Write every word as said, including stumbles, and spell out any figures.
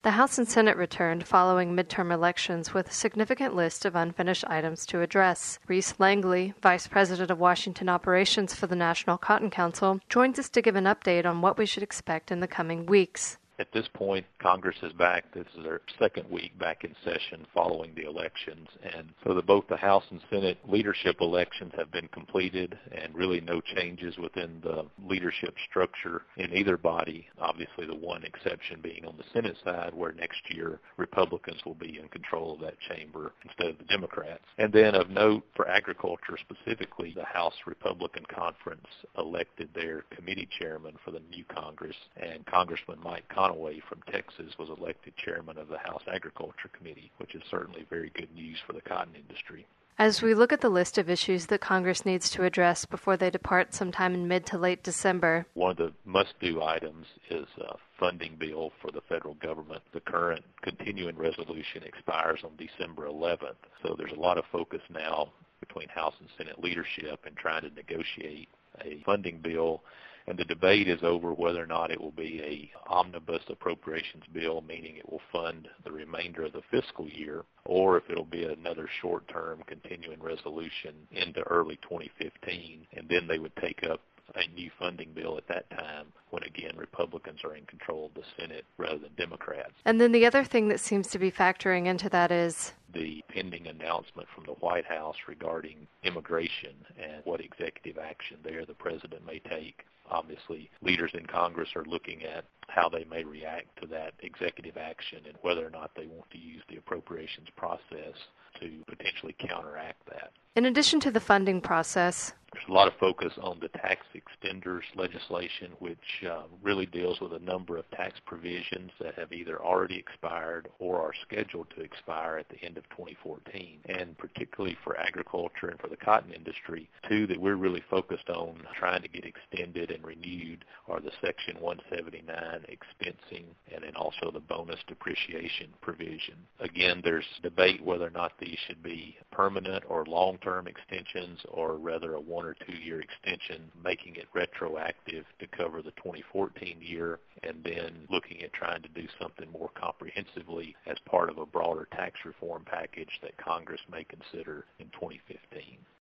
The House and Senate returned following midterm elections with a significant list of unfinished items to address. Reese Langley, Vice President of Washington Operations for the National Cotton Council, joins us to give an update on what we should expect in the coming weeks. At this point, Congress is back. This is their second week back in session following the elections. And so the, both the House and Senate leadership elections have been completed, and really no changes within the leadership structure in either body. Obviously, the one exception being on the Senate side, where next year Republicans will be in control of that chamber instead of the Democrats. And then of note for agriculture specifically, the House Republican Conference elected their committee chairman for the new Congress, and Congressman Mike Conaway from Texas was elected chairman of the House Agriculture Committee, which is certainly very good news for the cotton industry. As we look at the list of issues that Congress needs to address before they depart sometime in mid to late December, one of the must-do items is a funding bill for the federal government. The current continuing resolution expires on December eleventh, so there's a lot of focus now between House and Senate leadership in trying to negotiate a funding bill. And the debate is over whether or not it will be a omnibus appropriations bill, meaning it will fund the remainder of the fiscal year, or if it'll be another short-term continuing resolution into early twenty fifteen, and then they would take up a new funding bill at that time when, again, Republicans are in control of the Senate rather than Democrats. And then the other thing that seems to be factoring into that is the pending announcement from the White House regarding immigration and what executive action there the president may take. Obviously, leaders in Congress are looking at how they may react to that executive action and whether or not they want to use the appropriations process to potentially counteract that. In addition to the funding process, there's a lot of focus on the tax extenders legislation, which uh, really deals with a number of tax provisions that have either already expired or are scheduled to expire at the end of twenty fourteen. And particularly for agriculture and for the cotton industry, two that we're really focused on trying to get extended and renewed are the Section one seventy-nine expensing and then also the bonus depreciation provision. Again, there's debate whether or not these should be permanent or long-term extensions, or rather a one or two-year extension, making it retroactive to cover the twenty fourteen year, and then looking at trying to do something more comprehensively as part of a broader tax reform package that Congress may consider in twenty fifteen.